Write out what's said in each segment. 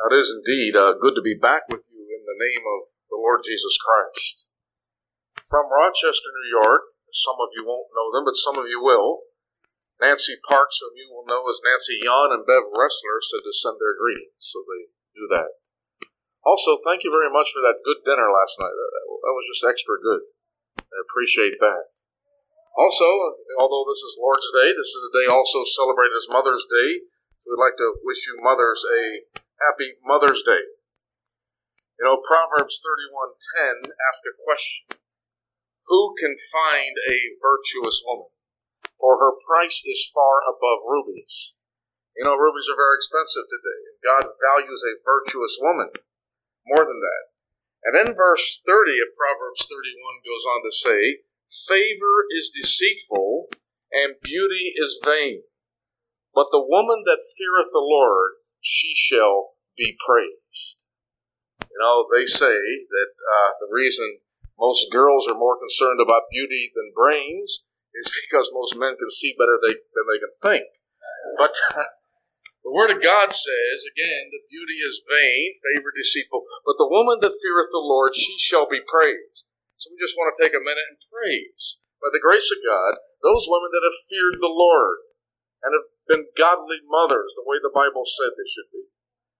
It is indeed good to be back with you in the name of the Lord Jesus Christ. From Rochester, New York, some of you won't know them, but some of you will. Nancy Parks, whom you will know as Nancy Yon, and Bev Ressler said to send their greetings, so they do that. Also, thank you very much for that good dinner last night. That was just extra good. I appreciate that. Also, although this is Lord's Day, this is a day also celebrated as Mother's Day. We'd like to wish you mothers a happy Mother's Day. You know, Proverbs 31:10 asks a question. Who can find a virtuous woman? For her price is far above rubies. You know, rubies are very expensive today, and God values a virtuous woman more than that. And then verse 30 of Proverbs 31 goes on to say, favor is deceitful, and beauty is vain. But the woman that feareth the Lord, she shall be praised. You know, they say that the reason most girls are more concerned about beauty than brains is because most men can see better than they can think. But the Word of God says, again, that beauty is vain, favor deceitful. But the woman that feareth the Lord, she shall be praised. So we just want to take a minute and praise, by the grace of God, those women that have feared the Lord and have been godly mothers, the way the Bible said they should be.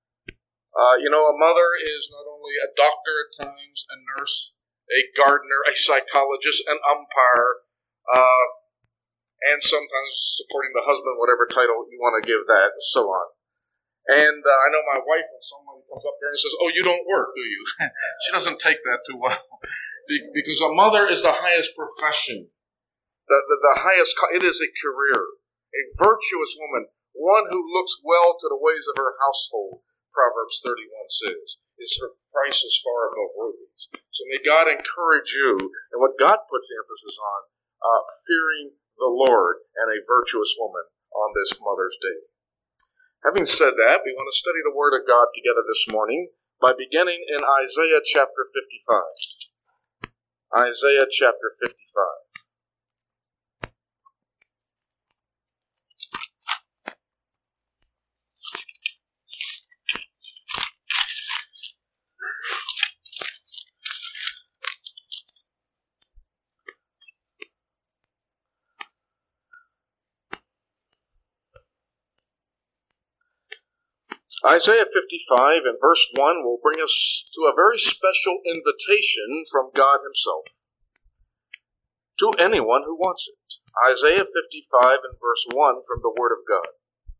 You know, a mother is not only a doctor at times, a nurse, a gardener, a psychologist, an umpire, and sometimes supporting the husband, whatever title you want to give that, and so on. And I know my wife, when someone comes up there and says, oh, you don't work, do you? She doesn't take that too well. Because a mother is the highest profession. The highest, it is a career. A virtuous woman, one who looks well to the ways of her household, Proverbs 31 says, is her price is far above rubies. So may God encourage you, and what God puts the emphasis on, fearing the Lord and a virtuous woman on this Mother's Day. Having said that, we want to study the Word of God together this morning by beginning in Isaiah chapter 55. Isaiah chapter 55. Isaiah 55 and verse 1 will bring us to a very special invitation from God Himself to anyone who wants it. Isaiah 55 and verse 1 from the Word of God.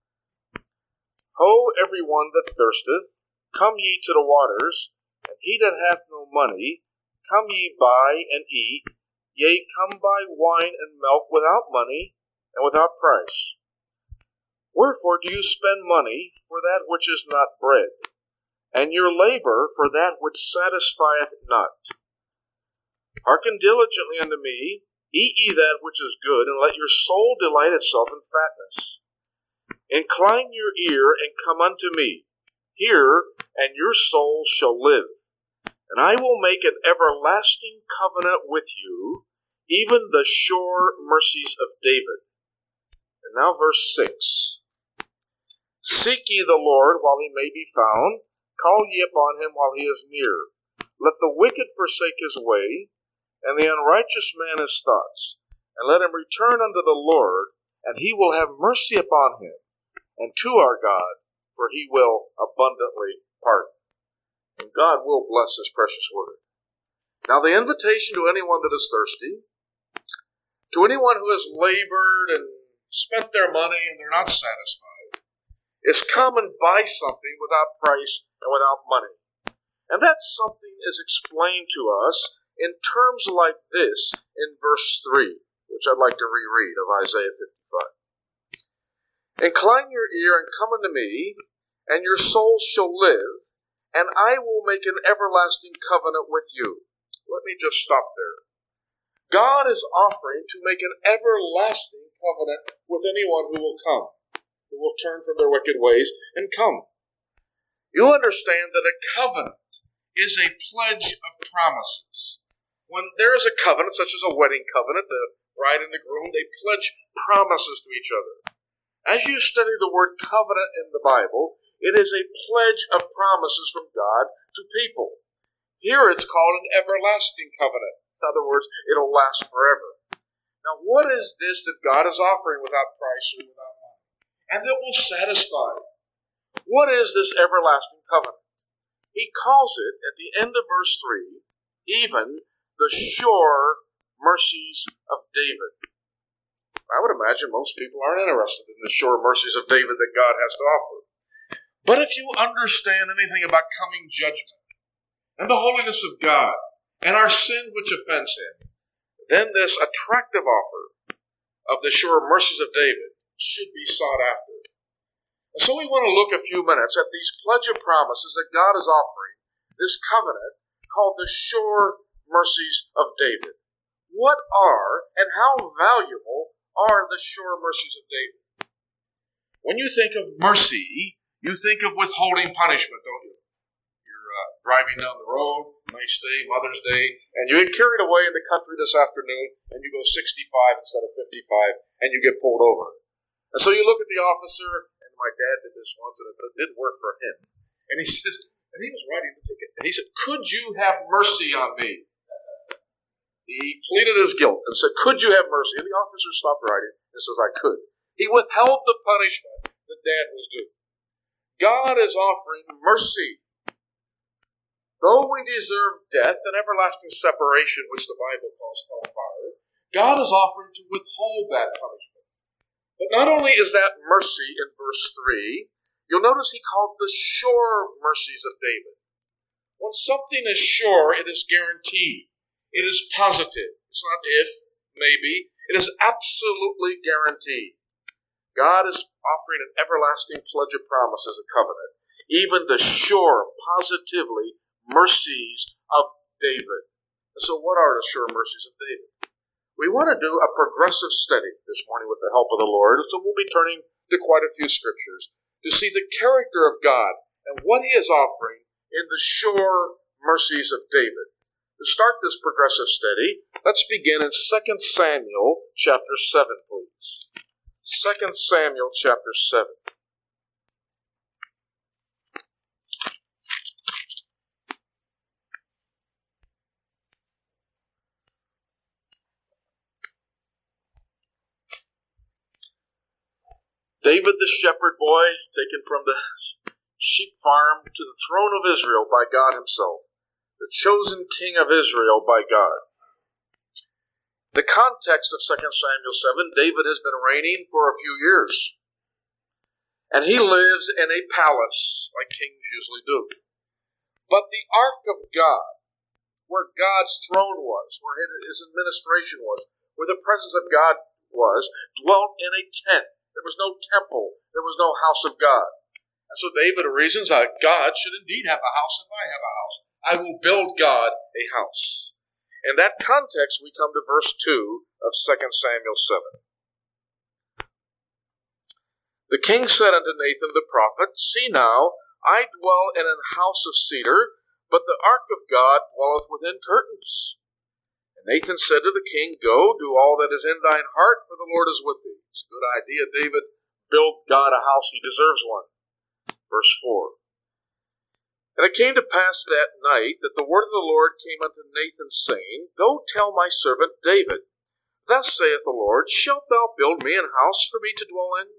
Ho, every one that thirsteth, come ye to the waters, and he that hath no money, come ye buy and eat, yea, come buy wine and milk without money and without price. Wherefore do you spend money for that which is not bread, and your labor for that which satisfieth not? Hearken diligently unto me, eat ye that which is good, and let your soul delight itself in fatness. Incline your ear, and come unto me. Hear, and your soul shall live. And I will make an everlasting covenant with you, even the sure mercies of David. And now verse 6. Seek ye the Lord while he may be found. Call ye upon him while he is near. Let the wicked forsake his way, and the unrighteous man his thoughts. And let him return unto the Lord, and he will have mercy upon him, and to our God, for he will abundantly pardon. And God will bless his precious word. Now the invitation to anyone that is thirsty, to anyone who has labored and spent their money and they're not satisfied, is come and buy something without price and without money. And that something is explained to us in terms like this in verse 3, which I'd like to reread of Isaiah 55. Incline your ear and come unto me, and your soul shall live, and I will make an everlasting covenant with you. Let me just stop there. God is offering to make an everlasting covenant with anyone who will come, who will turn from their wicked ways and come. You understand that a covenant is a pledge of promises. When there is a covenant, such as a wedding covenant, the bride and the groom, they pledge promises to each other. As you study the word covenant in the Bible, It is a pledge of promises from God to people. Here it's called an everlasting covenant. In other words, it'll last forever. Now, what is this that God is offering without price or without money, and that will satisfy? What is this everlasting covenant? He calls it, at the end of verse 3, even the sure mercies of David. I would imagine most people aren't interested in the sure mercies of David that God has to offer. But if you understand anything about coming judgment and the holiness of God and our sin which offends Him, then this attractive offer of the sure mercies of David should be sought after. And so we want to look a few minutes at these pledge of promises that God is offering, this covenant called the sure mercies of David. What are and how valuable are the sure mercies of David? When you think of mercy, you think of withholding punishment, don't you? You're driving down the road, nice day, Mother's Day, and you get carried away in the country this afternoon, and you go 65 instead of 55, and you get pulled over. And so you look at the officer, and my dad did this once, and it didn't work for him. And he says, and he was writing the ticket, and he said, "Could you have mercy on me?" He pleaded his guilt and said, "Could you have mercy?" And the officer stopped writing and says, "I could." He withheld the punishment that Dad was due. God is offering mercy. Though we deserve death and everlasting separation, which the Bible calls hellfire, God is offering to withhold that punishment. But not only is that mercy in verse 3, you'll notice he called the sure mercies of David. When something is sure, it is guaranteed. It is positive. It's not if, maybe. It is absolutely guaranteed. God is offering an everlasting pledge of promise as a covenant. Even the sure, positively, mercies of David. And so what are the sure mercies of David? We want to do a progressive study this morning with the help of the Lord. So we'll be turning to quite a few scriptures to see the character of God and what He is offering in the sure mercies of David. To start this progressive study, let's begin in 2 Samuel chapter 7, please. 2 Samuel chapter 7. David the shepherd boy, taken from the sheep farm to the throne of Israel by God Himself. The chosen king of Israel by God. The context of 2 Samuel 7, David has been reigning for a few years. And he lives in a palace, like kings usually do. But the ark of God, where God's throne was, where His administration was, where the presence of God was, dwelt in a tent. There was no temple. There was no house of God. And so David reasons that God should indeed have a house if I have a house. I will build God a house. In that context, we come to verse 2 of 2 Samuel 7. The king said unto Nathan the prophet, "See now, I dwell in an house of cedar, but the ark of God dwelleth within curtains." And Nathan said to the king, "Go, do all that is in thine heart, for the Lord is with thee." It's a good idea, David. Build God a house. He deserves one. Verse 4. And it came to pass that night that the word of the Lord came unto Nathan, saying, "Go tell my servant David, Thus saith the Lord, Shalt thou build me an house for me to dwell in?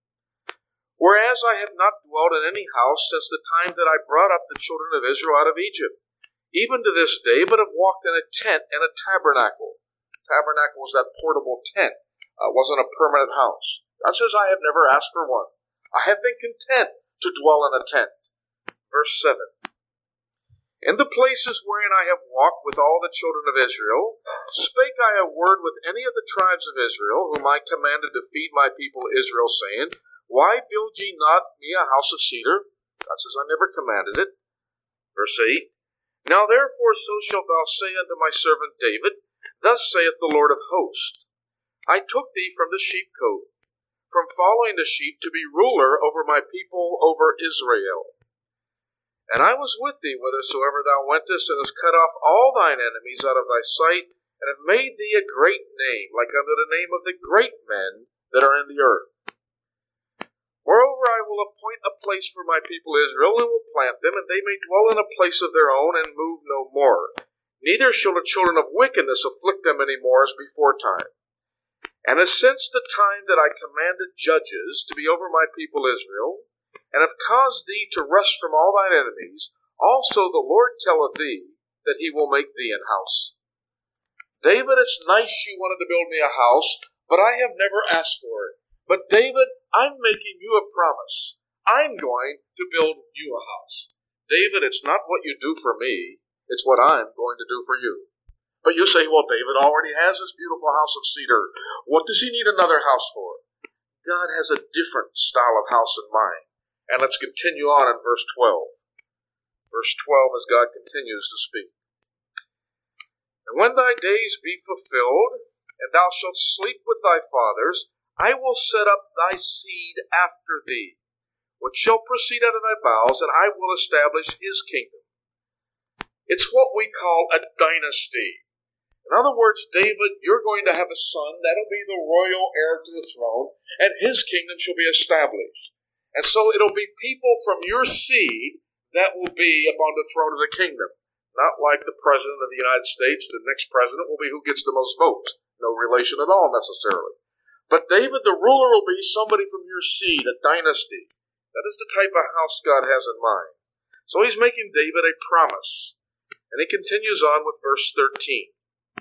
Whereas I have not dwelt in any house since the time that I brought up the children of Israel out of Egypt, even to this day, but have walked in a tent and a tabernacle." Tabernacle was that portable tent. It wasn't a permanent house. God says, "I have never asked for one. I have been content to dwell in a tent." Verse 7. "In the places wherein I have walked with all the children of Israel, spake I a word with any of the tribes of Israel, whom I commanded to feed my people Israel, saying, Why build ye not me a house of cedar? God says, I never commanded it. Verse 8. Now therefore so shalt thou say unto my servant David, Thus saith the Lord of hosts, I took thee from the sheepcote, from following the sheep, to be ruler over my people, over Israel. And I was with thee whithersoever thou wentest, and hast cut off all thine enemies out of thy sight, and have made thee a great name, like unto the name of the great men that are in the earth. Moreover, I will appoint a place for my people Israel, and will plant them, and they may dwell in a place of their own, and move no more. Neither shall the children of wickedness afflict them any more as before time. And as since the time that I commanded judges to be over my people Israel, and have caused thee to rest from all thine enemies, also the Lord telleth thee that he will make thee an house. David, it's nice you wanted to build me a house, but I have never asked for it. But David, I'm making you a promise. I'm going to build you a house. David, it's not what you do for me, it's what I'm going to do for you. But you say, well, David already has this beautiful house of cedar. What does he need another house for? God has a different style of house in mind. And let's continue on in verse 12. Verse 12 as God continues to speak. And when thy days be fulfilled, and thou shalt sleep with thy fathers, I will set up thy seed after thee, which shall proceed out of thy bowels, and I will establish his kingdom. It's what we call a dynasty. In other words, David, you're going to have a son. That'll be the royal heir to the throne, and his kingdom shall be established. And so it'll be people from your seed that will be upon the throne of the kingdom. Not like the President of the United States. The next president will be who gets the most votes. No relation at all necessarily. But David, the ruler, will be somebody from your seed, a dynasty. That is the type of house God has in mind. So he's making David a promise. And he continues on with verse 13.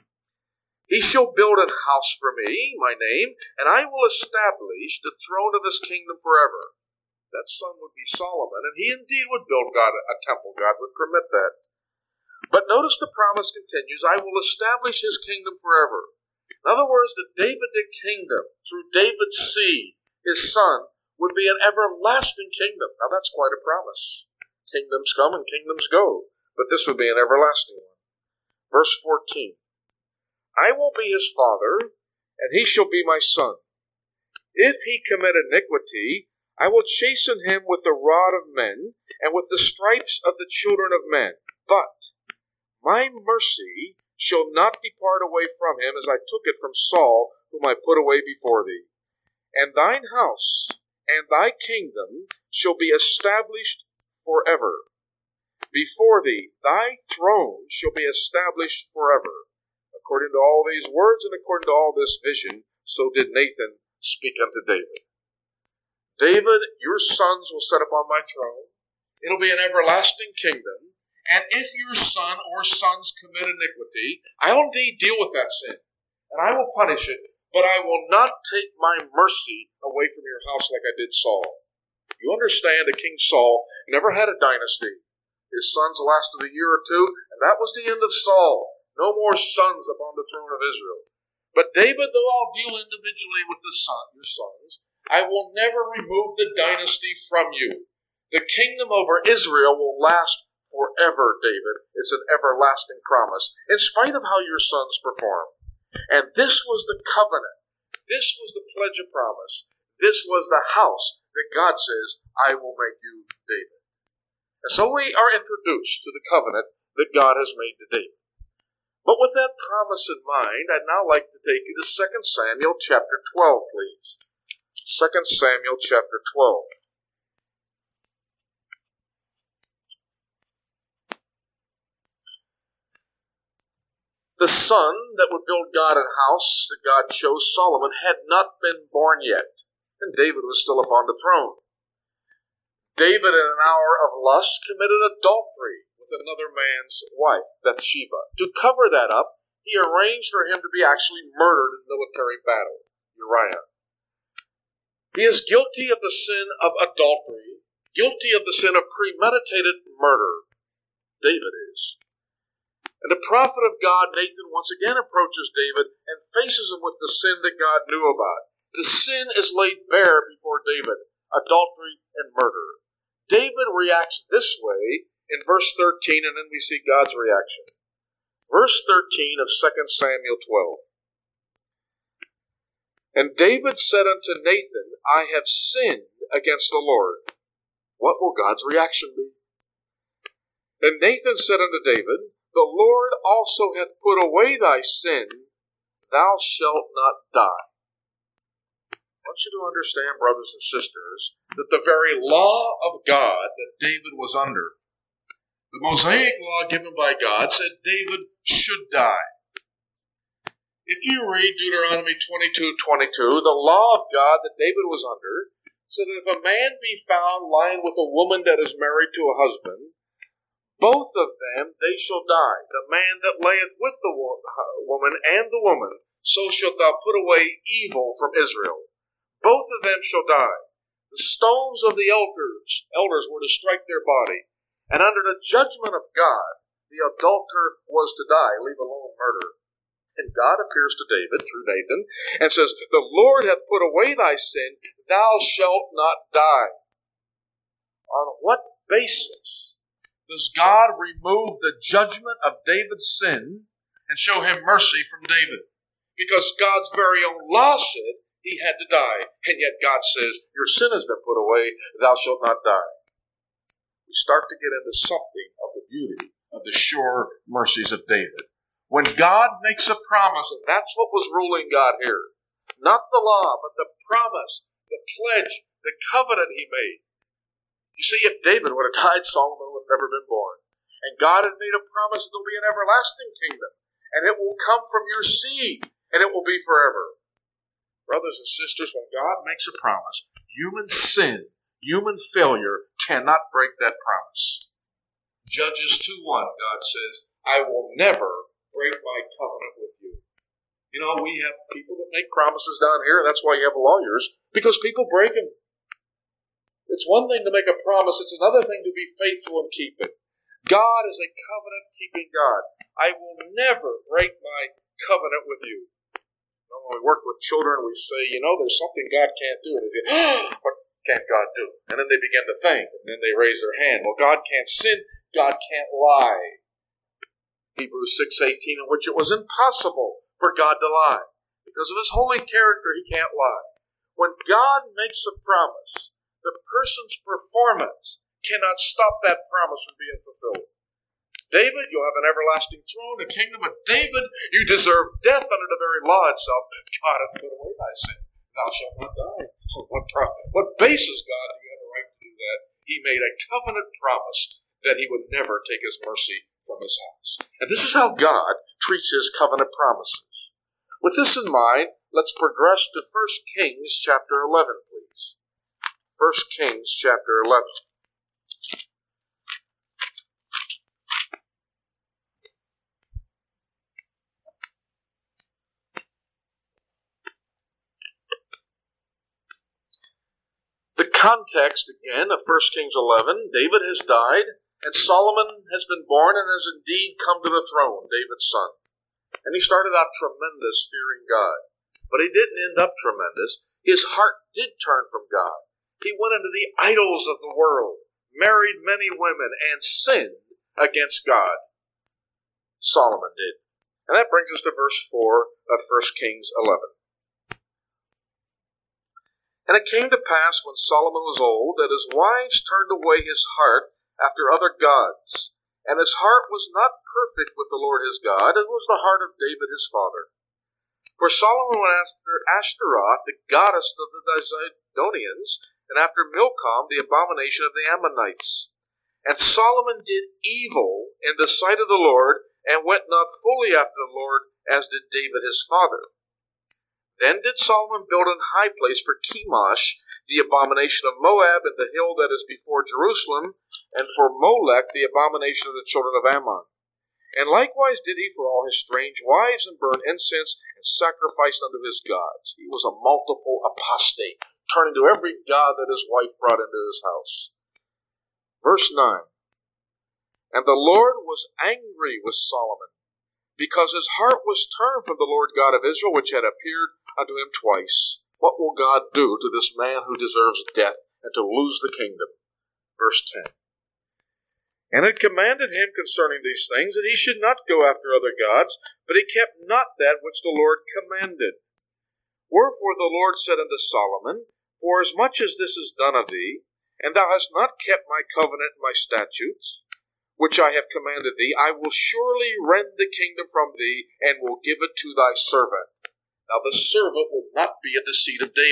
He shall build an house for me, my name, and I will establish the throne of his kingdom forever. That son would be Solomon, and he indeed would build God a temple. God would permit that. But notice the promise continues, I will establish his kingdom forever. In other words, the Davidic kingdom, through David's seed, his son, would be an everlasting kingdom. Now that's quite a promise. Kingdoms come and kingdoms go, but this would be an everlasting one. Verse 14. I will be his father, and he shall be my son. If he commit iniquity, I will chasten him with the rod of men, and with the stripes of the children of men. But my mercy shall not depart away from him, as I took it from Saul, whom I put away before thee. And thine house and thy kingdom shall be established forever. Before thee thy throne shall be established forever. According to all these words and according to all this vision, so did Nathan speak unto David. David, your sons will set upon my throne. It'll be an everlasting kingdom. And if your son or sons commit iniquity, I'll indeed deal with that sin. And I will punish it, but I will not take my mercy away from your house like I did Saul. You understand that King Saul never had a dynasty. His sons lasted a year or two, and that was the end of Saul. No more sons upon the throne of Israel. But David, though I'll deal individually with your sons, I will never remove the dynasty from you. The kingdom over Israel will last forever, David. It's an everlasting promise, in spite of how your sons perform. And this was the covenant. This was the pledge of promise. This was the house that God says, I will make you, David. And so we are introduced to the covenant that God has made to David. But with that promise in mind, I'd now like to take you to 2 Samuel chapter 12, please. 2 Samuel chapter 12. The son that would build God a house that God chose, Solomon, had not been born yet, and David was still upon the throne. David, in an hour of lust, committed adultery with another man's wife, Bathsheba. To cover that up, he arranged for him to be actually murdered in military battle, Uriah. He is guilty of the sin of adultery, guilty of the sin of premeditated murder. David is. And the prophet of God, Nathan, once again approaches David and faces him with the sin that God knew about. The sin is laid bare before David, adultery and murder. David reacts this way in verse 13, and then we see God's reaction. Verse 13 of 2 Samuel 12. And David said unto Nathan, I have sinned against the Lord. What will God's reaction be? And Nathan said unto David, the Lord also hath put away thy sin, thou shalt not die. want you to understand, brothers and sisters, that the very law of God that David was under, the Mosaic law given by God, said David should die. If you read Deuteronomy 22:22, the law of God that David was under said that if a man be found lying with a woman that is married to a husband, both of them they shall die. The man that layeth with the woman and the woman, so shalt thou put away evil from Israel. Both of them shall die. The stones of the elders were to strike their body. And under the judgment of God, the adulterer was to die, leave alone murder. And God appears to David through Nathan and says, the Lord hath put away thy sin, thou shalt not die. On what basis does God remove the judgment of David's sin and show him mercy from David? Because God's very own law said he had to die. And yet God says, your sin has been put away, thou shalt not die. We start to get into something of the beauty of the sure mercies of David. When God makes a promise, and that's what was ruling God here, not the law, but the promise, the pledge, the covenant he made. You see, if David would have died, Solomon would have never been born. And God had made a promise that there will be an everlasting kingdom, and it will come from your seed, and it will be forever. Brothers and sisters, when God makes a promise, human sin, human failure cannot break that promise. Judges 2:1, God says, I will never break my covenant with you. You know, we have people that make promises down here, and that's why you have lawyers, because people break them. It's one thing to make a promise, it's another thing to be faithful and keep it. God is a covenant-keeping God. I will never break my covenant with you. You know, when we work with children, we say, you know, there's something God can't do. And they say, what can't God do? And then they begin to think, and then they raise their hand. Well, God can't sin, God can't lie. Hebrews 6:18, in which it was impossible for God to lie. Because of his holy character, he can't lie. When God makes a promise, the person's performance cannot stop that promise from being fulfilled. David, you'll have an everlasting throne, the kingdom of David. You deserve death under the very law itself. God hath put away thy sin. Thou shalt not die. What basis, God, do you have a right to do that? He made a covenant promise that he would never take his mercy from his house. And this is how God treats his covenant promises. With this in mind, let's progress to 1 Kings chapter 11, please. 1 Kings chapter 11. The context, again, of 1 Kings 11, David has died, and Solomon has been born and has indeed come to the throne, David's son. And he started out tremendous, fearing God. But he didn't end up tremendous. His heart did turn from God. He went into the idols of the world, married many women, and sinned against God. Solomon did. And that brings us to verse 4 of 1 Kings 11. And it came to pass when Solomon was old that his wives turned away his heart after other gods, and his heart was not perfect with the Lord his God, as was the heart of David his father. For Solomon went after Ashtaroth, the goddess of the Zidonians, and after Milcom, the abomination of the Ammonites. And Solomon did evil in the sight of the Lord, and went not fully after the Lord, as did David his father. Then did Solomon build an high place for Chemosh, the abomination of Moab, in the hill that is before Jerusalem, and for Molech, the abomination of the children of Ammon. And likewise did he for all his strange wives, and burned incense, and sacrificed unto his gods. He was a multiple apostate, turning to every god that his wife brought into his house. Verse 9. And the Lord was angry with Solomon, because his heart was turned from the Lord God of Israel, which had appeared unto him twice. What will God do to this man who deserves death and to lose the kingdom? Verse 10. And it commanded him concerning these things that he should not go after other gods, but he kept not that which the Lord commanded. Wherefore the Lord said unto Solomon, Forasmuch as this is done of thee, and thou hast not kept my covenant and my statutes, which I have commanded thee, I will surely rend the kingdom from thee, and will give it to thy servant. Now the servant would not be of the seed of David.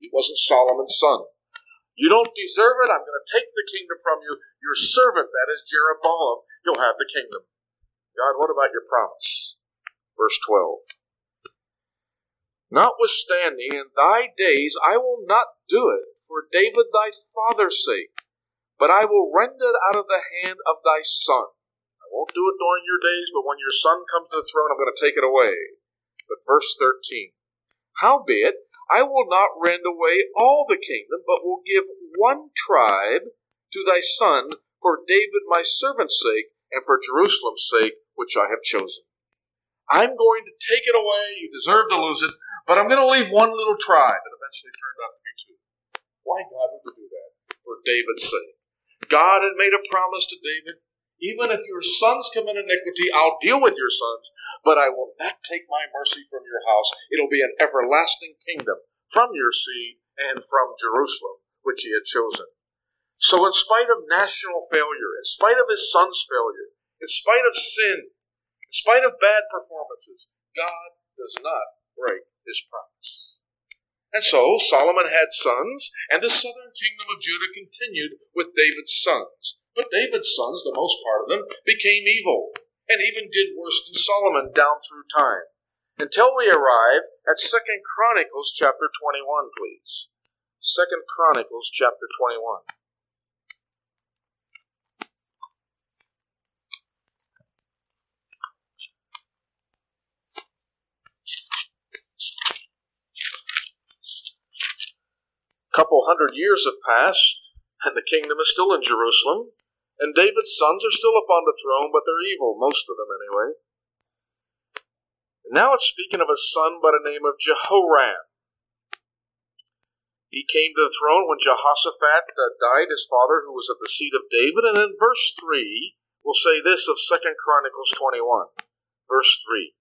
He wasn't Solomon's son. You don't deserve it. I'm going to take the kingdom from you. Your servant, that is Jeroboam, you'll have the kingdom. God, what about your promise? Verse 12. Notwithstanding, in thy days I will not do it for David thy father's sake, but I will rend it out of the hand of thy son. I won't do it during your days, but when your son comes to the throne, I'm going to take it away. But verse 13. Howbeit, I will not rend away all the kingdom, but will give one tribe to thy son for David my servant's sake, and for Jerusalem's sake, which I have chosen. I'm going to take it away. You deserve to lose it, but I'm going to leave one little tribe. It eventually turned out to be two. Why God would do that? For David's sake. God had made a promise to David. Even if your sons commit iniquity, I'll deal with your sons, but I will not take my mercy from your house. It'll be an everlasting kingdom from your seed and from Jerusalem, which he had chosen. So in spite of national failure, in spite of his son's failure, in spite of sin, in spite of bad performances, God does not break his promise. And so Solomon had sons, and the southern kingdom of Judah continued with David's sons. But David's sons, the most part of them, became evil, and even did worse than Solomon down through time. Until we arrive at 2 Chronicles chapter 21, please. 2 Chronicles chapter 21. Couple hundred years have passed, and the kingdom is still in Jerusalem, and David's sons are still upon the throne, but they're evil, most of them anyway. And now it's speaking of a son by the name of Jehoram. He came to the throne when Jehoshaphat died, his father, who was at the seat of David, and in verse 3, we'll say this of 2 Chronicles 21, verse 3.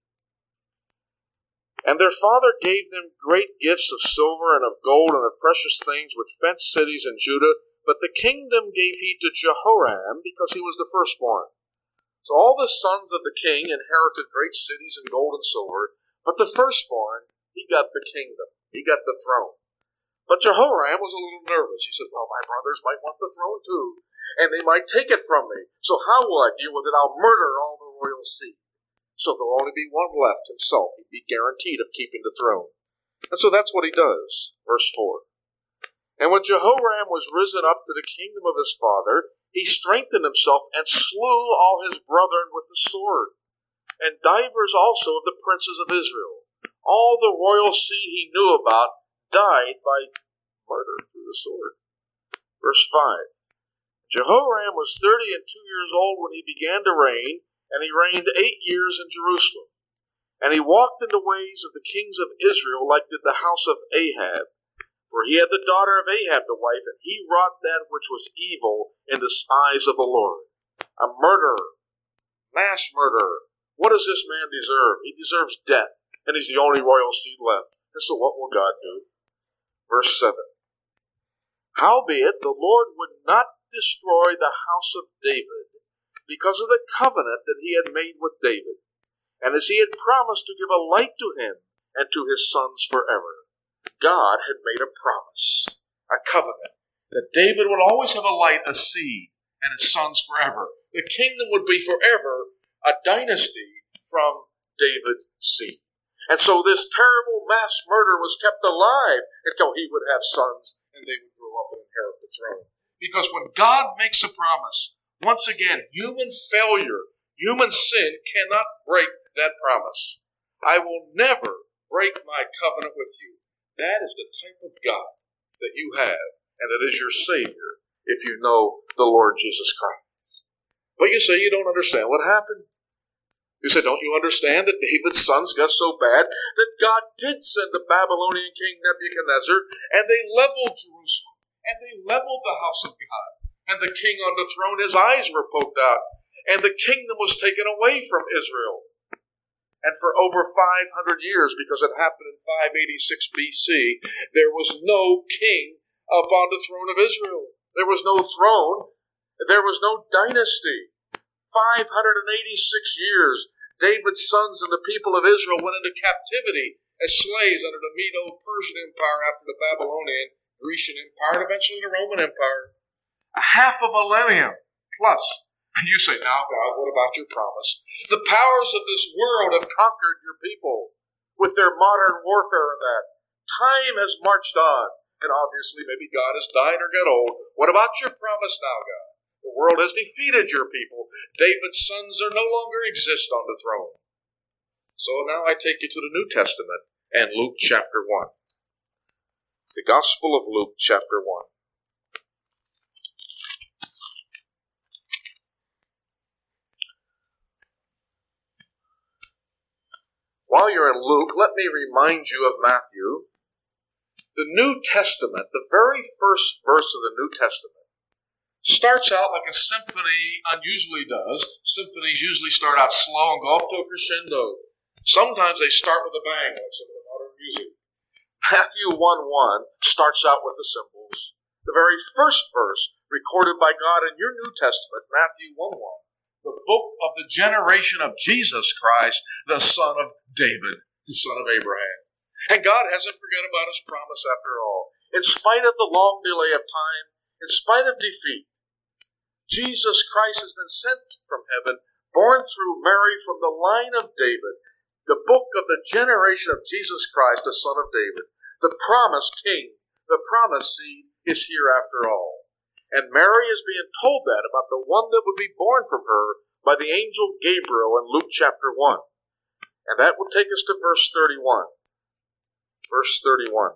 And their father gave them great gifts of silver and of gold and of precious things with fenced cities in Judah, but the kingdom gave he to Jehoram because he was the firstborn. So all the sons of the king inherited great cities and gold and silver, but the firstborn, he got the kingdom. He got the throne. But Jehoram was a little nervous. He said, well, my brothers might want the throne too, and they might take it from me. So how will I deal with it? I'll murder all the royal seed. So there'll only be one left, himself. He'd be guaranteed of keeping the throne. And so that's what he does. Verse 4. And when Jehoram was risen up to the kingdom of his father, he strengthened himself and slew all his brethren with the sword, and divers also of the princes of Israel. All the royal seed he knew about died by murder through the sword. Verse 5. Jehoram was 32 years old when he began to reign, and he reigned 8 years in Jerusalem. And he walked in the ways of the kings of Israel, like did the house of Ahab. For he had the daughter of Ahab to wife, and he wrought that which was evil in the eyes of the Lord. A murderer, mass murderer. What does this man deserve? He deserves death, and he's the only royal seed left. And so what will God do? Verse 7. Howbeit the Lord would not destroy the house of David, because of the covenant that he had made with David, and as he had promised to give a light to him and to his sons forever. God had made a promise, a covenant, that David would always have a light, a seed, and his sons forever. The kingdom would be forever a dynasty from David's seed. And so this terrible mass murder was kept alive until he would have sons and they would grow up and inherit the throne. Because when God makes a promise, once again, human failure, human sin cannot break that promise. I will never break my covenant with you. That is the type of God that you have, and that is your Savior, if you know the Lord Jesus Christ. But you say you don't understand what happened. You say, don't you understand that David's sons got so bad that God did send the Babylonian king Nebuchadnezzar, and they leveled Jerusalem, and they leveled the house of God. And the king on the throne, his eyes were poked out, and the kingdom was taken away from Israel. And for over 500 years, because it happened in 586 BC, there was no king upon the throne of Israel. There was no throne. There was no dynasty. 586 years, David's sons and the people of Israel went into captivity as slaves under the Medo-Persian Empire after the Babylonian, Grecian Empire, and eventually the Roman Empire. A half a millennium plus. And you say, now God, what about your promise? The powers of this world have conquered your people with their modern warfare and that. Time has marched on. And obviously maybe God has died or got old. What about your promise now, God? The world has defeated your people. David's sons are no longer exist on the throne. So now I take you to the New Testament and Luke chapter 1. The Gospel of Luke chapter 1. While you're in Luke, let me remind you of Matthew. The New Testament, the very first verse of the New Testament, starts out like a symphony unusually does. Symphonies usually start out slow and go up to a crescendo. Sometimes they start with a bang, like some of the modern music. Matthew 1:1 starts out with the symbols. The very first verse recorded by God in your New Testament, Matthew 1:1. The book of the generation of Jesus Christ, the son of David, the son of Abraham. And God hasn't forgot about his promise after all. In spite of the long delay of time, in spite of defeat, Jesus Christ has been sent from heaven, born through Mary from the line of David. The book of the generation of Jesus Christ, the son of David, the promised king, the promised seed, is here after all. And Mary is being told that about the one that would be born from her by the angel Gabriel in Luke chapter 1. And that will take us to verse 31. Verse 31.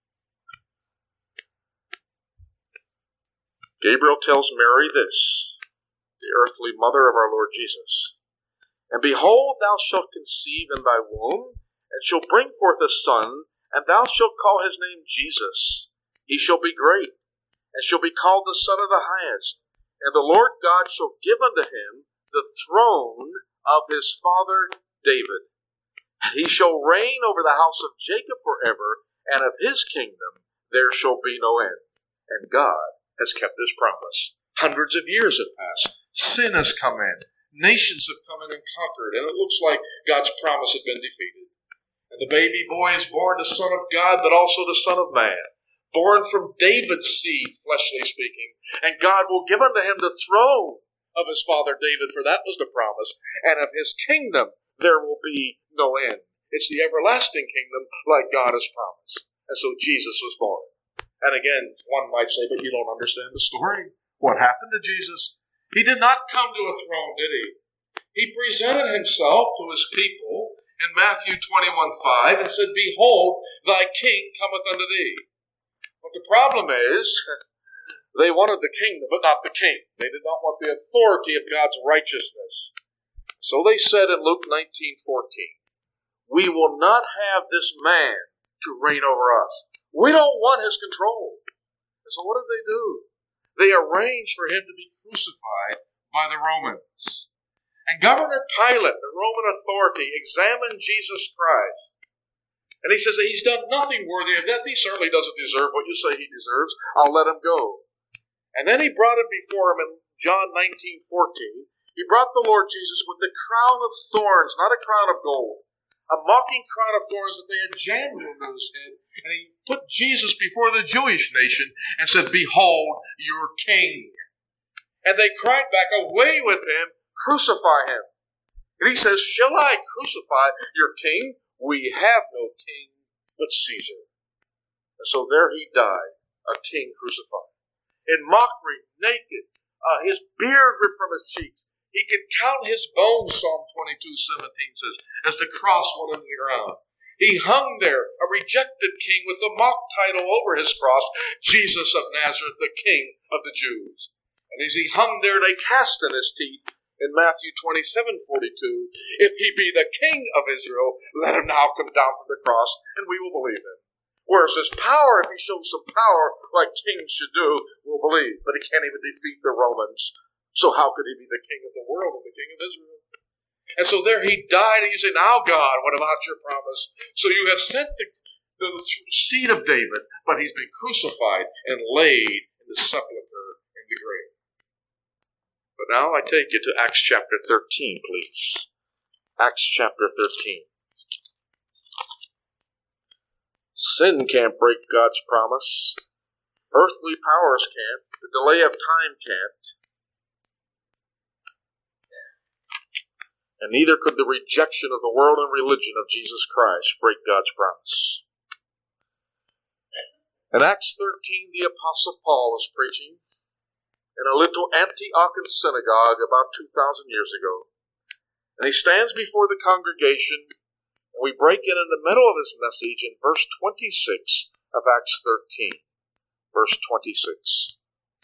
Gabriel tells Mary this, the earthly mother of our Lord Jesus. And behold, thou shalt conceive in thy womb, and shalt bring forth a son, and thou shalt call his name Jesus. He shall be great, and shall be called the Son of the Highest. And the Lord God shall give unto him the throne of his father David. And he shall reign over the house of Jacob forever, and of his kingdom there shall be no end. And God has kept his promise. Hundreds of years have passed. Sin has come in. Nations have come in and conquered, and it looks like God's promise had been defeated. And the baby boy is born the Son of God, but also the Son of Man. Born from David's seed, fleshly speaking. And God will give unto him the throne of his father David, for that was the promise. And of his kingdom there will be no end. It's the everlasting kingdom like God has promised. And so Jesus was born. And again, one might say, but you don't understand the story. What happened to Jesus? He did not come to a throne, did he? He presented himself to his people in Matthew 21:5 and said, behold, thy king cometh unto thee. But the problem is, they wanted the kingdom, but not the king. They did not want the authority of God's righteousness. So they said in Luke 19:14, we will not have this man to reign over us. We don't want his control. And so what did they do? They arranged for him to be crucified by the Romans. And Governor Pilate, the Roman authority, examined Jesus Christ. And he says that he's done nothing worthy of death. He certainly doesn't deserve what you say he deserves. I'll let him go. And then he brought him before him in John 19:14. He brought the Lord Jesus with the crown of thorns, not a crown of gold. A mocking crown of thorns that they had jammed into his head. And he put Jesus before the Jewish nation and said, behold your king. And they cried back, away with him, crucify him. And he says, shall I crucify your king? We have no king but Caesar. And so there he died, a king crucified. In mockery, naked, his beard ripped from his cheeks. He could count his bones, Psalm 22:17 says, as the cross went into the ground. He hung there, a rejected king, with the mock title over his cross, Jesus of Nazareth, the King of the Jews. And as he hung there, they cast in his teeth, in Matthew 27:42, if he be the King of Israel, let him now come down from the cross, and we will believe him. Whereas his power, if he shows some power like kings should do, we'll believe. But he can't even defeat the Romans. So how could he be the king of the world and the king of Israel? And so there he died, and you say, now God, what about your promise? So you have sent the seed of David, but he's been crucified and laid in the sepulchre in the grave. But now I take you to Acts chapter 13, please. Acts chapter 13. Sin can't break God's promise. Earthly powers can't. The delay of time can't. And neither could the rejection of the world and religion of Jesus Christ break God's promise. In Acts 13, the Apostle Paul is preaching in a little Antiochian synagogue about 2,000 years ago. And he stands before the congregation, and we break in the middle of his message in verse 26 of Acts 13. Verse 26.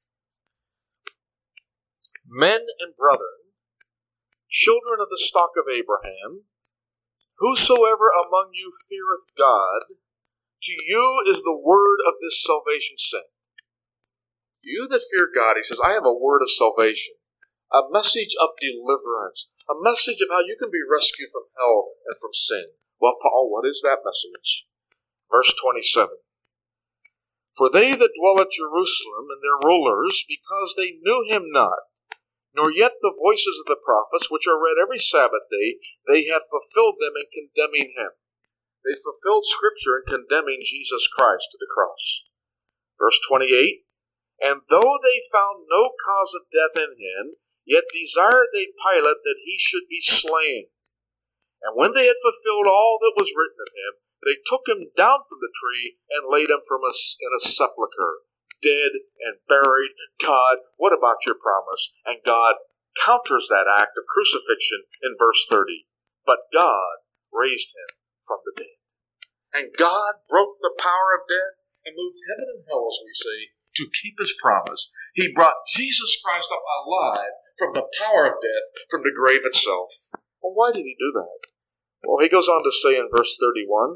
Men and brethren, children of the stock of Abraham, whosoever among you feareth God, to you is the word of this salvation sent. You that fear God, he says, I have a word of salvation, a message of deliverance, a message of how you can be rescued from hell and from sin. Well, Paul, what is that message? Verse 27. For they that dwell at Jerusalem and their rulers, because they knew him not, nor yet the voices of the prophets, which are read every Sabbath day, they have fulfilled them in condemning him. They fulfilled Scripture in condemning Jesus Christ to the cross. Verse 28, and though they found no cause of death in him, yet desired they Pilate that he should be slain. And when they had fulfilled all that was written of him, they took him down from the tree and laid him in a sepulchre, dead and buried. God, what about your promise? And God counters that act of crucifixion in verse 30. But God raised him from the dead. And God broke the power of death and moved heaven and hell, as we say, to keep his promise. He brought Jesus Christ up alive from the power of death, from the grave itself. Well, why did he do that? Well, he goes on to say in verse 31,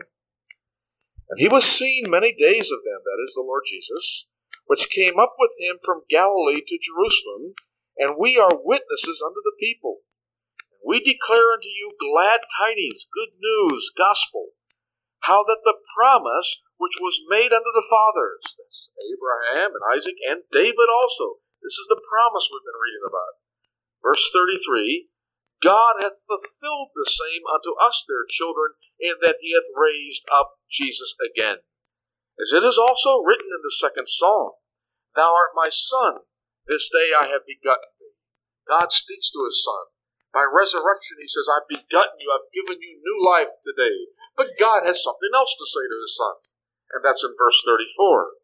and he was seen many days of them, that is the Lord Jesus, which came up with him from Galilee to Jerusalem, and we are witnesses unto the people. And we declare unto you glad tidings, good news, gospel, how that the promise which was made unto the fathers, that's Abraham and Isaac and David also, this is the promise we've been reading about. Verse 33, God hath fulfilled the same unto us their children, in that he hath raised up Jesus again. As it is also written in the second psalm, Thou art my son, this day I have begotten thee. God speaks to his son. By resurrection, he says, I've begotten you, I've given you new life today. But God has something else to say to his son. And that's in verse 34.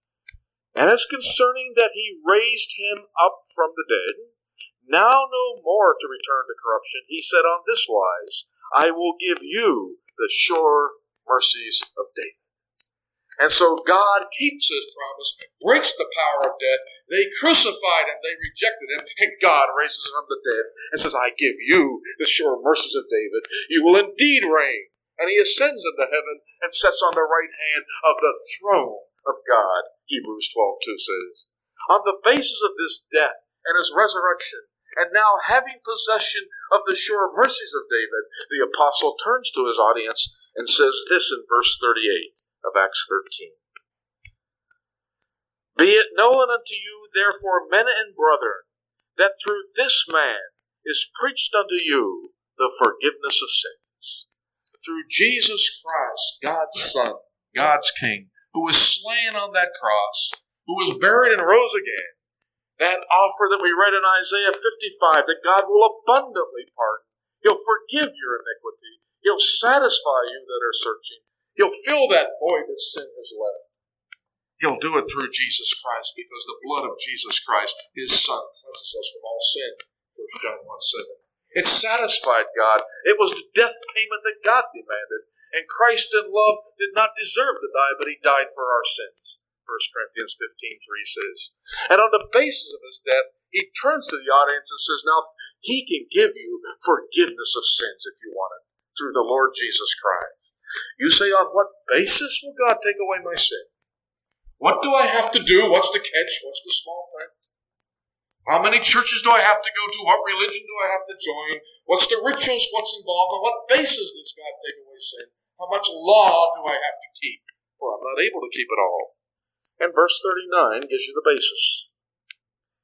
And as concerning that he raised him up from the dead, now no more to return to corruption, he said on this wise, I will give you the sure mercies of David. And so God keeps his promise, breaks the power of death. They crucified him, they rejected him, and God raises him from the dead and says, I give you the sure mercies of David. You will indeed reign. And he ascends into heaven and sits on the right hand of the throne of God, Hebrews 12:2 says. On the basis of this death and his resurrection, and now having possession of the sure mercies of David, the apostle turns to his audience and says this in verse 38 of Acts 13. Be it known unto you, therefore, men and brethren, that through this man is preached unto you the forgiveness of sins. Through Jesus Christ, God's Son, God's King, who was slain on that cross, who was buried and rose again, that offer that we read in Isaiah 55, that God will abundantly pardon. He'll forgive your iniquity. He'll satisfy you that are searching. He'll fill that void that sin has left. He'll do it through Jesus Christ, because the blood of Jesus Christ, his Son, cleanses us from all sin. 1 John 1:7. It satisfied God. It was the death payment that God demanded. And Christ in love did not deserve to die, but he died for our sins. 1 Corinthians 15:3 says. And on the basis of his death, he turns to the audience and says, now he can give you forgiveness of sins if you want it, through the Lord Jesus Christ. You say, on what basis will God take away my sin? What do I have to do? What's the catch? What's the small print? How many churches do I have to go to? What religion do I have to join? What's the rituals? What's involved? On what basis does God take away sin? How much law do I have to keep? For I'm not able to keep it all. And verse 39 gives you the basis.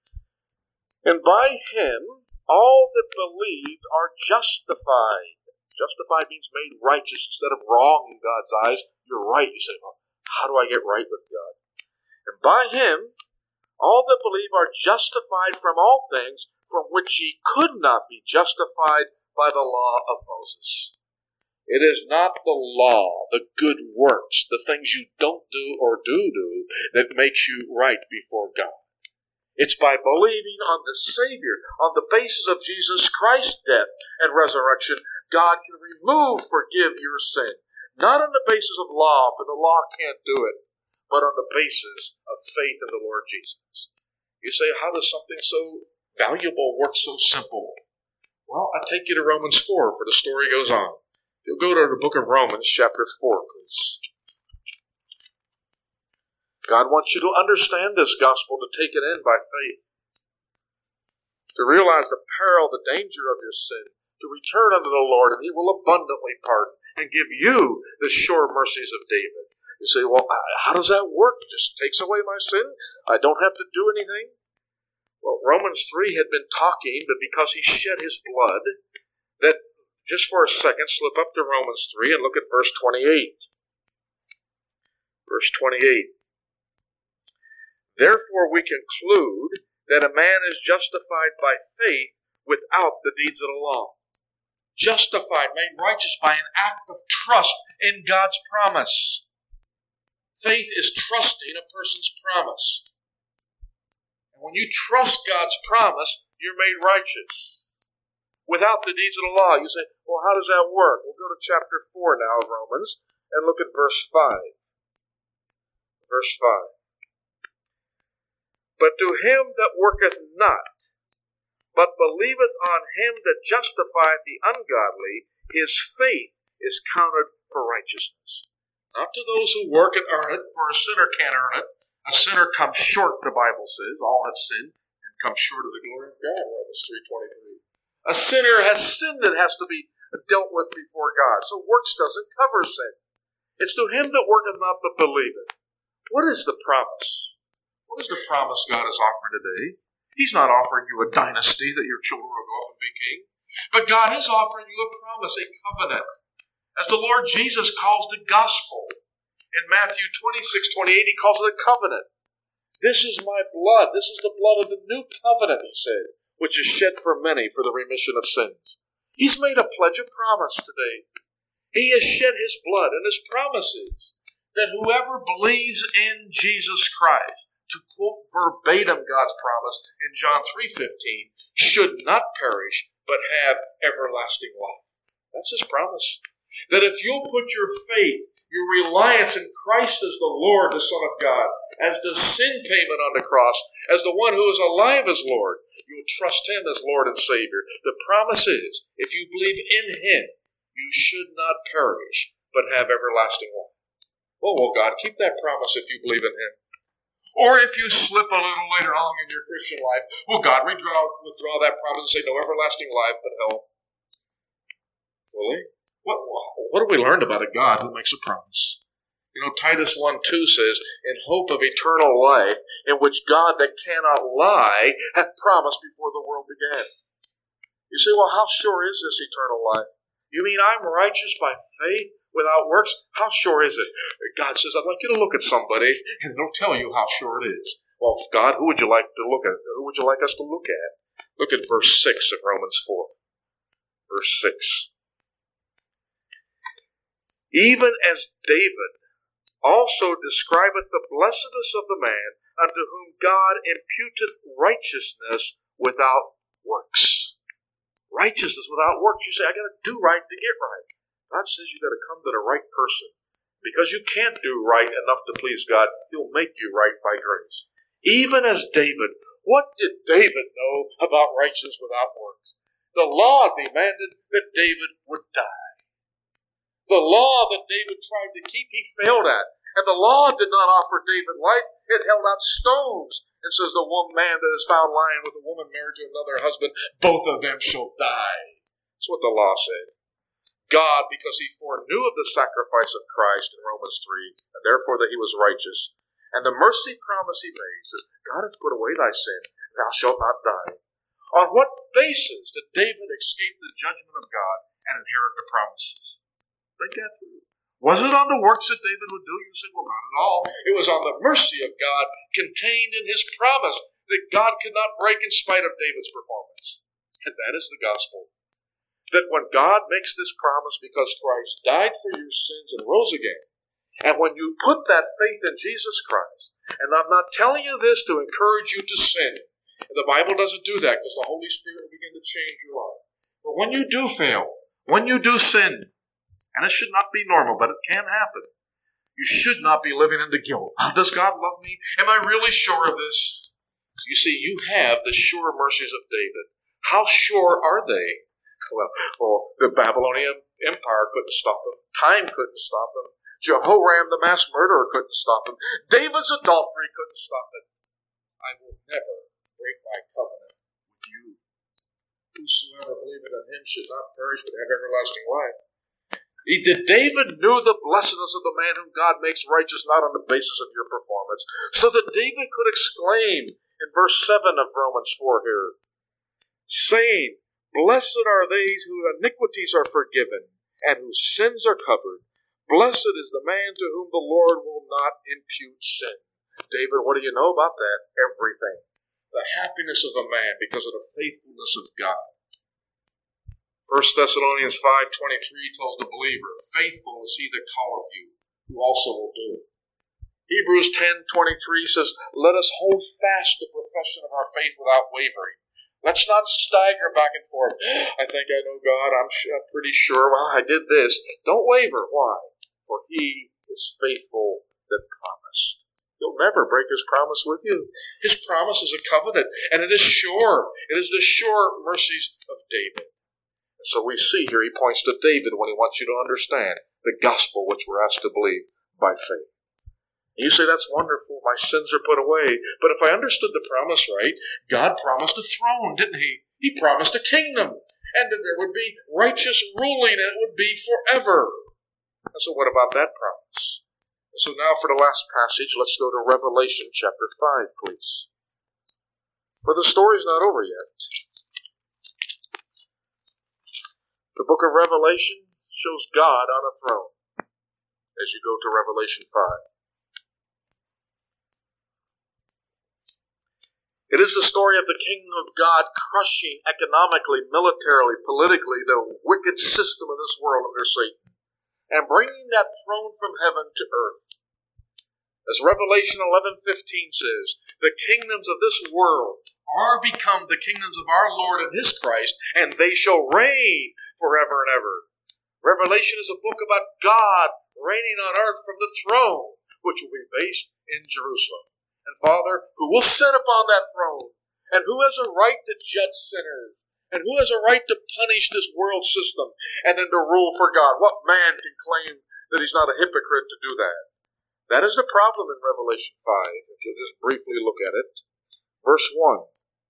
And by him all that believe are justified Justified means made righteous instead of wrong in God's eyes. You're right. You say, well, how do I get right with God? And by him, all that believe are justified from all things from which ye could not be justified by the law of Moses. It is not the law, the good works, the things you don't do or do that makes you right before God. It's by believing on the Savior, on the basis of Jesus Christ's death and resurrection, God can forgive your sin. Not on the basis of law, for the law can't do it, but on the basis of faith in the Lord Jesus. You say, how does something so valuable work so simple? Well, I take you to Romans 4, for the story goes on. You'll go to the book of Romans, chapter 4, please. God wants you to understand this gospel, to take it in by faith, to realize the peril, the danger of your sin, to return unto the Lord, and he will abundantly pardon and give you the sure mercies of David. You say, well, how does that work? It just takes away my sin? I don't have to do anything? Well, Romans 3 had been talking, but because he shed his blood, that just for a second, slip up to Romans 3 and look at verse 28. Verse 28. Therefore we conclude that a man is justified by faith without the deeds of the law. Justified, made righteous by an act of trust in God's promise. Faith is trusting a person's promise. And when you trust God's promise, you're made righteous. Without the deeds of the law, you say, well, how does that work? We'll go to chapter 4 now of Romans and look at verse 5. Verse 5. But to him that worketh not, but believeth on him that justifieth the ungodly, his faith is counted for righteousness. Not to those who work and earn it, for a sinner can't earn it. A sinner comes short, the Bible says. All have sinned and come short of the glory of God, Romans 3:23. A sinner has sin that has to be dealt with before God. So works doesn't cover sin. It's to him that worketh not, but believeth. What is the promise? What is the promise God is offering today? He's not offering you a dynasty that your children will go off and be king. But God is offering you a promise, a covenant. As the Lord Jesus calls the gospel. In Matthew 26:28, he calls it a covenant. This is my blood. This is the blood of the new covenant, he said, which is shed for many for the remission of sins. He's made a pledge of promise today. He has shed his blood, and his promise is that whoever believes in Jesus Christ, to quote verbatim God's promise in John 3:15, should not perish, but have everlasting life. That's his promise. That if you'll put your faith, your reliance in Christ as the Lord, the Son of God, as the sin payment on the cross, as the one who is alive as Lord, you'll trust him as Lord and Savior. The promise is, if you believe in him, you should not perish, but have everlasting life. Well, will God keep that promise if you believe in him? Or if you slip a little later on in your Christian life, will God withdraw that promise and say, no everlasting life, but hell? Will he? What have we learned about a God who makes a promise? You know, Titus 1:2 says, in hope of eternal life, in which God that cannot lie hath promised before the world began. You say, well, how sure is this eternal life? You mean I'm righteous by faith without works? How sure is it? God says, I'd like you to look at somebody and they'll tell you how sure it is. Well, God, who would you like to look at? Who would you like us to look at? Look at verse 6 of Romans 4. Verse 6. Even as David also describeth the blessedness of the man unto whom God imputeth righteousness without works. Righteousness without works. You say, I got to do right to get right. God says you got to come to the right person. Because you can't do right enough to please God, he'll make you right by grace. Even as David. What did David know about righteousness without works? The law demanded that David would die. The law that David tried to keep, he failed at. And the law did not offer David life. It held out stones. It says the one man that is found lying with a woman married to another husband, both of them shall die. That's what the law said. God, because he foreknew of the sacrifice of Christ in Romans 3, and therefore that he was righteous, and the mercy promise he made, says, God hath put away thy sin, thou shalt not die. On what basis did David escape the judgment of God and inherit the promises? Think that through. Was it on the works that David would do? You say, well, not at all. It was on the mercy of God contained in his promise that God could not break in spite of David's performance. And that is the gospel. That when God makes this promise because Christ died for your sins and rose again, and when you put that faith in Jesus Christ, and I'm not telling you this to encourage you to sin, and the Bible doesn't do that because the Holy Spirit will begin to change your life. But when you do fail, when you do sin, and it should not be normal, but it can happen, you should not be living in the guilt. Does God love me? Am I really sure of this? You see, you have the sure mercies of David. How sure are they? Well, the Babylonian Empire couldn't stop them. Time couldn't stop them. Jehoram, the mass murderer, couldn't stop them. David's adultery couldn't stop it. I will never break my covenant with you. Whosoever believeth in him should not perish but have everlasting life. David knew the blessedness of the man whom God makes righteous, not on the basis of your performance. So that David could exclaim in verse 7 of Romans 4 here, saying, Blessed are they whose iniquities are forgiven, and whose sins are covered. Blessed is the man to whom the Lord will not impute sin. David, what do you know about that? Everything. The happiness of a man because of the faithfulness of God. 1 Thessalonians 5:23 tells the believer, Faithful is he that calleth you, who also will do it. Hebrews 10:23 says, Let us hold fast the profession of our faith without wavering. Let's not stagger back and forth. I think I know God. I'm pretty sure. Well, I did this. Don't waver. Why? For he is faithful that promised. He'll never break his promise with you. His promise is a covenant, and it is sure. It is the sure mercies of David. And so we see here he points to David when he wants you to understand the gospel which we're asked to believe by faith. You say, that's wonderful, my sins are put away. But if I understood the promise right, God promised a throne, didn't he? He promised a kingdom, and that there would be righteous ruling, and it would be forever. And so what about that promise? And so now for the last passage, let's go to Revelation chapter 5, please. For the story's not over yet. The book of Revelation shows God on a throne as you go to Revelation 5. It is the story of the kingdom of God crushing economically, militarily, politically the wicked system of this world under Satan and bringing that throne from heaven to earth. As Revelation 11:15 says, the kingdoms of this world are become the kingdoms of our Lord and his Christ, and they shall reign forever and ever. Revelation is a book about God reigning on earth from the throne, which will be based in Jerusalem. And Father, who will sit upon that throne, and who has a right to judge sinners, and who has a right to punish this world system, and then to rule for God. What man can claim that he's not a hypocrite to do that? That is the problem in Revelation 5, if you'll just briefly look at it. Verse 1.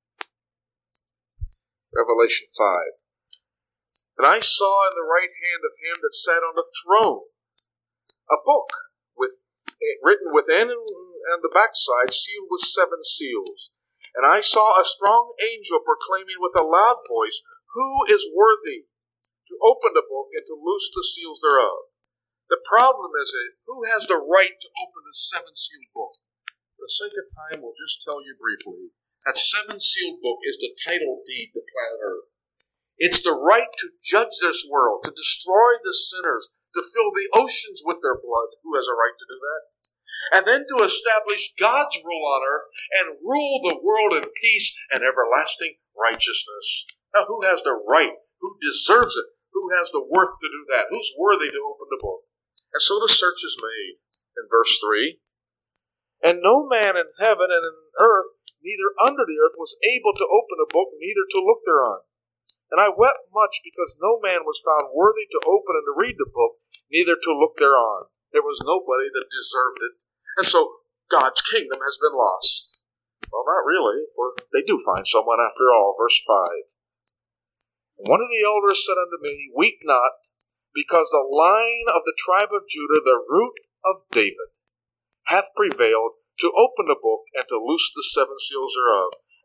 Revelation 5. And I saw in the right hand of him that sat on the throne a book written within and the backside, sealed with 7 seals. And I saw a strong angel proclaiming with a loud voice, Who is worthy to open the book and to loose the seals thereof? The problem is, who has the right to open the 7-sealed book? For the sake of time, we'll just tell you briefly. That 7-sealed book is the title deed to planet Earth. It's the right to judge this world, to destroy the sinners, to fill the oceans with their blood. Who has a right to do that? And then to establish God's rule on earth and rule the world in peace and everlasting righteousness. Now, who has the right? Who deserves it? Who has the worth to do that? Who's worthy to open the book? And so the search is made in verse 3. And no man in heaven and in earth, neither under the earth, was able to open a book, neither to look thereon. And I wept much because no man was found worthy to open and to read the book, neither to look thereon. There was nobody that deserved it. And so God's kingdom has been lost. Well, not really, for they do find someone after all. Verse 5. And one of the elders said unto me, Weep not, because the Lion of the tribe of Judah, the root of David, hath prevailed to open the book and to loose the 7 seals thereof.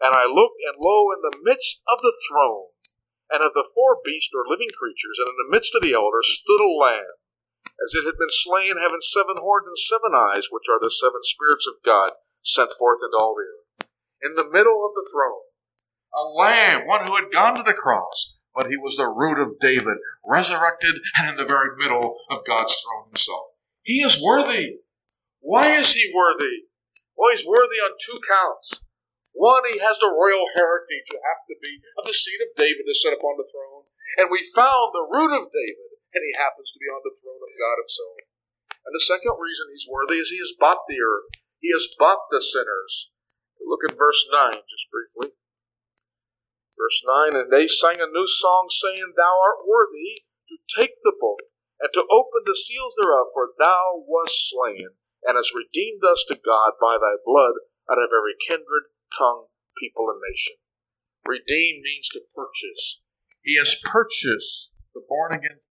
And I looked, and lo, in the midst of the throne, and of the four beasts or living creatures, and in the midst of the elders, stood a lamb, as it had been slain, having 7 horns and 7 eyes, which are the 7 spirits of God, sent forth into all the earth. In the middle of the throne, a lamb, one who had gone to the cross, but he was the root of David, resurrected, and in the very middle of God's throne himself. He is worthy. Why is he worthy? Well, he's worthy on 2 counts. One, he has the royal heritage, you have to be, of the seed of David to sit upon the throne. And we found the root of David, and he happens to be on the throne of God himself. And the second reason he's worthy is he has bought the earth. He has bought the sinners. Look at verse 9, just briefly. Verse 9, and they sang a new song, saying, Thou art worthy to take the book, and to open the seals thereof, for thou wast slain, and hast redeemed us to God by thy blood out of every kindred, tongue, people, and nation. Redeem means to purchase. He has purchased the born-again